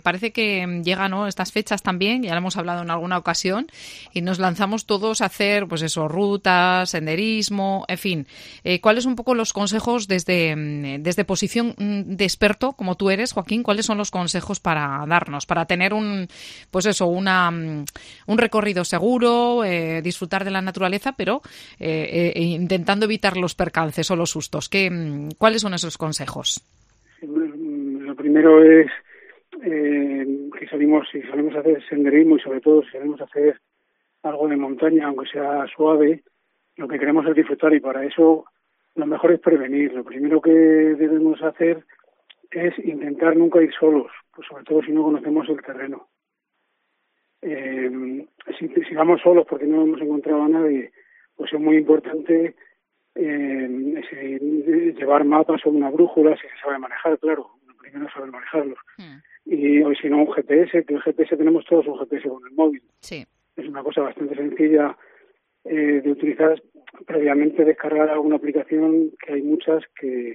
Parece que llegan, ¿no?, estas fechas también, ya lo hemos hablado en alguna ocasión, y nos lanzamos todos a hacer, pues eso, rutas, senderismo, en fin. ¿Cuáles son un poco los consejos desde posición de experto, como tú eres, Joaquín? ¿Cuáles son los consejos para darnos, para tener un recorrido seguro, disfrutar de la naturaleza, pero intentando evitar los percances o los sustos? ¿Cuáles son esos consejos? Lo primero es que si salimos a hacer senderismo y sobre todo si salimos a hacer algo de montaña, aunque sea suave, lo que queremos es disfrutar, y para eso lo mejor es prevenir. Lo primero que debemos hacer es intentar nunca ir solos, pues sobre todo si no conocemos el terreno. Si vamos solos porque no hemos encontrado a nadie, pues es muy importante llevar mapas o una brújula, si se sabe manejar, claro. Lo primero es saber manejarlos. Y o si no, un GPS, que el GPS tenemos todos un GPS con el móvil. Sí. Es una cosa bastante sencilla de utilizar. Previamente descargar alguna aplicación, que hay muchas que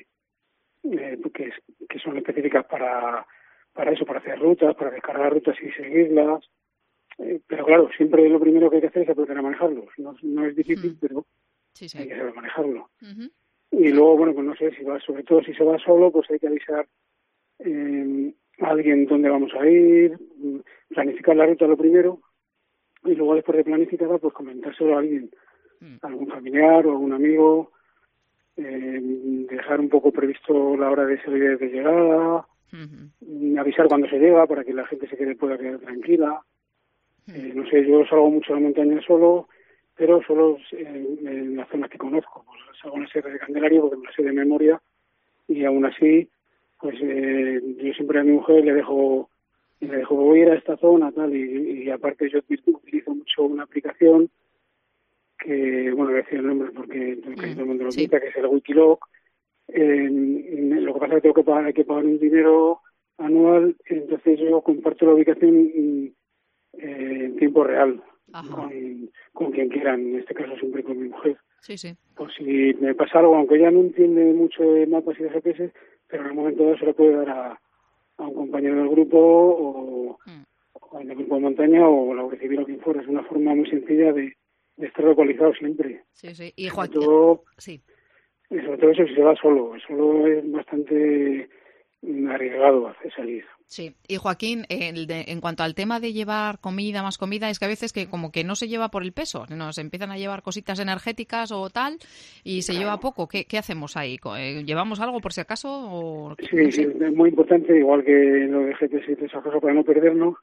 son específicas para eso, para hacer rutas, para descargar rutas y seguirlas. Pero claro, siempre lo primero que hay que hacer es aprender a manejarlos. No es difícil, pero sí. Hay que saber manejarlo. Uh-huh. Y luego, bueno, pues no sé, sobre todo si se va solo, pues hay que avisar a alguien dónde vamos a ir, planificar la ruta lo primero, y luego después de planificarla, pues comentárselo a alguien, algún familiar o algún amigo, dejar un poco previsto la hora de salida y de llegada, avisar cuando se llega para que la gente pueda quedar tranquila. No sé, yo salgo mucho a la montaña solo, pero solo en las zonas que conozco. Pues salgo en la Sierra de Candelaria porque me la sé de memoria, y aún así, pues yo siempre a mi mujer le dejo voy a ir a esta zona, tal, y aparte yo utilizo mucho una aplicación que, bueno, voy a decir el nombre porque todo el mundo lo quita, que es el Wikiloc. Lo que pasa es que hay que pagar un dinero anual, entonces yo comparto la ubicación en tiempo real con quien quieran, en este caso siempre con mi mujer. Sí. Pues si me pasa algo, aunque ella no entiende mucho de mapas y de GPS, pero en el momento dado se lo puede dar a un compañero del grupo o en el grupo de montaña o la Guardia Civil o quien fuera. Es una forma muy sencilla de estar localizado siempre. Sí. Y Joaquín, sobre todo eso si se va solo es bastante arriesgado hacer salir. Sí, y Joaquín, en cuanto al tema de llevar más comida, es que a veces que como que no se lleva por el peso, nos empiezan a llevar cositas energéticas o tal, y se lleva poco. ¿Qué hacemos ahí? ¿Llevamos algo por si acaso? O, sí, no sé. Sí, es muy importante, igual que lo de GPS y esas cosas, para no perdernos,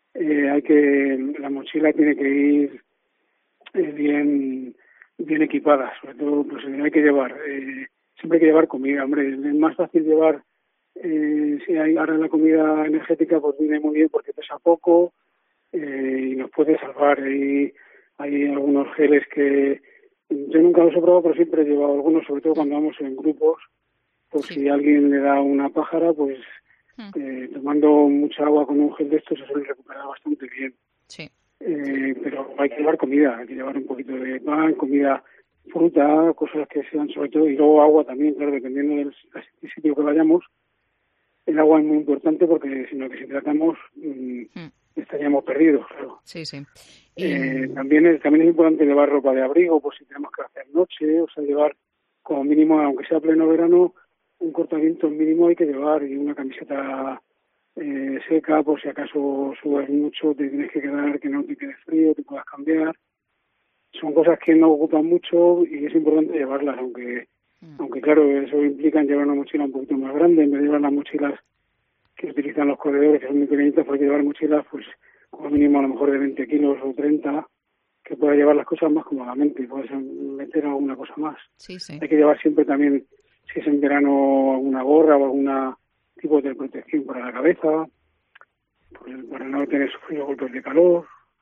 la mochila tiene que ir bien equipada, sobre todo, pues hay que llevar, siempre hay que llevar comida, hombre, es más fácil llevar. Si hay ahora la comida energética, pues viene muy bien porque pesa poco y nos puede salvar. Hay algunos geles que yo nunca los he probado, pero siempre he llevado algunos, sobre todo cuando vamos en grupos, por si alguien le da una pájara, pues tomando mucha agua con un gel de estos se suele recuperar bastante bien. Sí. Pero hay que llevar comida, hay que llevar un poquito de pan, comida, fruta, cosas que sean sobre todo, y luego agua también, claro, dependiendo del sitio que vayamos. El agua es muy importante porque si no deshidratamos estaríamos perdidos, claro. Sí. También es importante llevar ropa de abrigo por si tenemos que hacer noche, o sea, llevar como mínimo, aunque sea pleno verano, un cortavientos mínimo hay que llevar, y una camiseta seca por si acaso subes mucho, te tienes que quedar, que no te quede frío, te puedas cambiar. Son cosas que no ocupan mucho y es importante llevarlas, aunque claro, eso implica llevar una mochila un poquito más grande, en vez de llevar las mochilas que utilizan los corredores, que son muy pequeñitas, pues hay que llevar mochilas, pues como mínimo a lo mejor de 20 kilos o 30, que pueda llevar las cosas más cómodamente, puedes meter alguna cosa más. Sí. Hay que llevar siempre también, si es en verano, alguna gorra o algún tipo de protección para la cabeza, pues para no tener sufrido golpes de calor.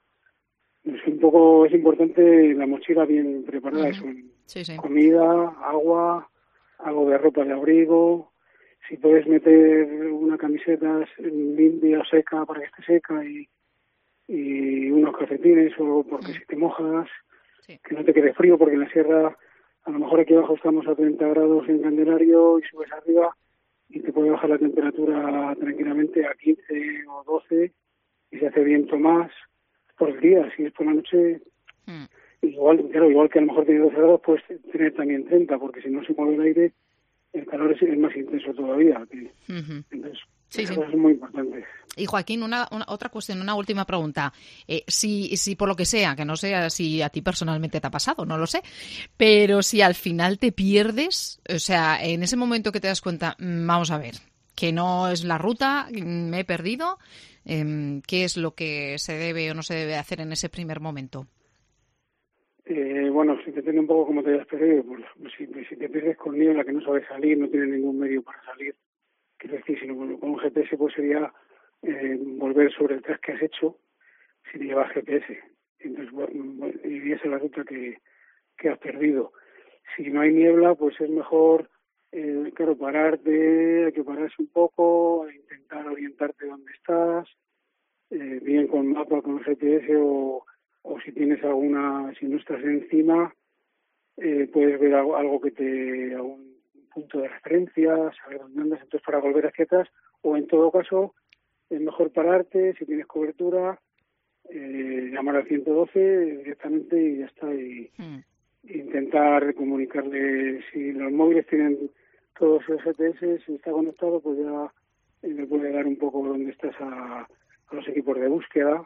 Es importante la mochila bien preparada, comida, agua, algo de ropa de abrigo, si puedes meter una camiseta limpia o seca para que esté seca y unos calcetines o porque si te mojas, que no te quede frío, porque en la sierra a lo mejor aquí abajo estamos a 30 grados en Candelario y subes arriba y te puede bajar la temperatura tranquilamente a 15 o 12 y se hace viento más por el día. Si es por la noche, igual, claro, igual que a lo mejor tiene 12 grados, puedes tener también 30, porque si no se mueve el aire, el calor es más intenso todavía. Entonces, esas cosas son muy importantes. Y Joaquín, otra cuestión, una última pregunta. Si por lo que sea, que no sé si a ti personalmente te ha pasado, no lo sé, pero si al final te pierdes, o sea, en ese momento que te das cuenta, vamos a ver, que no es la ruta, me he perdido, ¿qué es lo que se debe o no se debe hacer en ese primer momento? Bueno, si depende un poco cómo te hayas perdido, pues si te pierdes con niebla, que no sabes salir, no tienes ningún medio para salir, quiero decir, si no, con un GPS pues sería volver sobre el tras que has hecho si llevas GPS. Entonces, irías a la ruta que has perdido. Si no hay niebla, pues es mejor, claro, pararte, hay que pararse un poco, intentar orientarte dónde estás, bien con mapa, con GPS o si tienes si no estás encima, puedes ver algo algún punto de referencia, saber dónde andas, entonces para volver hacia atrás, o en todo caso, es mejor pararte, si tienes cobertura, llamar al 112 directamente y ya está, y intentar comunicarle, si los móviles tienen todos los GPS, si está conectado, pues ya le puede dar un poco dónde estás a los equipos de búsqueda.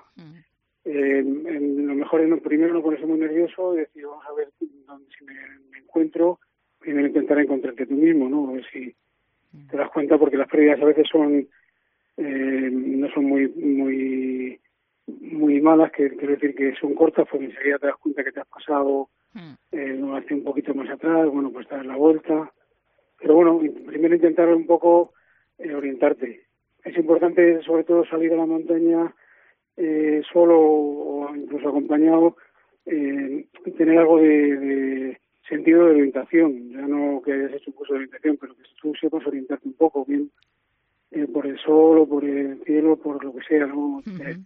Lo mejor es primero no ponerse muy nervioso y decir, vamos a ver si me encuentro, primero intentar encontrarte tú mismo, ¿no? A ver si te das cuenta, porque las pérdidas a veces no son muy malas, que quiero decir que son cortas, porque enseguida te das cuenta que te has pasado hace un poquito más atrás, bueno, pues dar la vuelta. Pero bueno, primero intentar un poco orientarte. Es importante sobre todo salir a la montaña solo o incluso acompañado, tener algo de sentido de orientación, ya no que hayas hecho un curso de orientación, pero que tú sepas orientarte un poco, bien por el sol o por el cielo, por lo que sea, ¿no?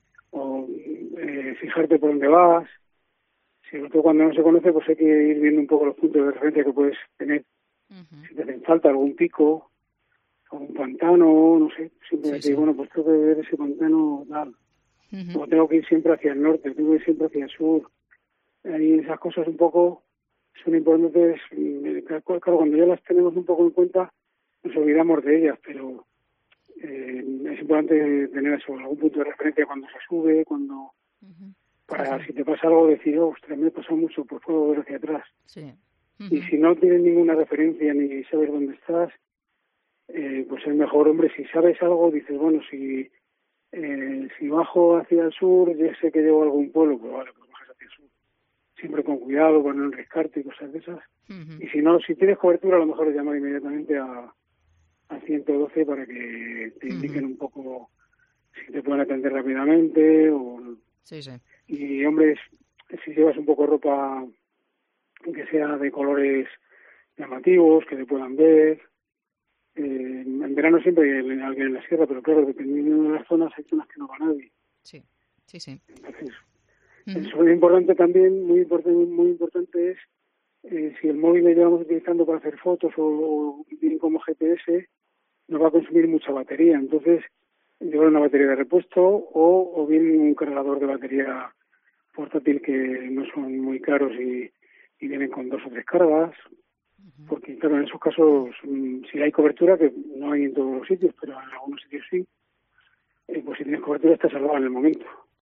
Fijarte por dónde vas. Sobre todo cuando no se conoce, pues hay que ir viendo un poco los puntos de referencia que puedes tener. Si te hacen falta algún pico, algún pantano, no sé, siempre decir, bueno, pues tengo que ver ese pantano tal. O tengo que ir siempre hacia el norte, tengo que ir siempre hacia el sur. Ahí esas cosas un poco son importantes. Claro, cuando ya las tenemos un poco en cuenta, nos olvidamos de ellas, pero es importante tener eso, algún punto de referencia cuando se sube, para si te pasa algo decir, ostras, me ha pasado mucho, pues puedo ver hacia atrás. Y si no tienes ninguna referencia ni sabes dónde estás, pues es mejor, hombre, si sabes algo, dices, bueno, si bajo hacia el sur, ya sé que llego a algún pueblo, pues vale, pues bajas hacia el sur. Siempre con cuidado, para no enriscarte y cosas de esas. Y si no, si tienes cobertura, a lo mejor es llamar inmediatamente a 112 para que te indiquen un poco si te pueden atender rápidamente o... Y, hombre, si llevas un poco ropa que sea de colores llamativos, que te puedan ver. En verano siempre hay alguien en la sierra, pero claro, dependiendo de las zonas, hay zonas que no va nadie. Entonces, eso es importante también, muy importante es si el móvil lo llevamos utilizando para hacer fotos o bien como GPS, nos va a consumir mucha batería. Entonces, llevar una batería de repuesto o bien un cargador de batería portátil que no son muy caros y vienen con 2 o 3 cargas. Porque, claro, en esos casos, si hay cobertura, que no hay en todos los sitios, pero en algunos sitios sí, pues si tienes cobertura estás salvado en el momento.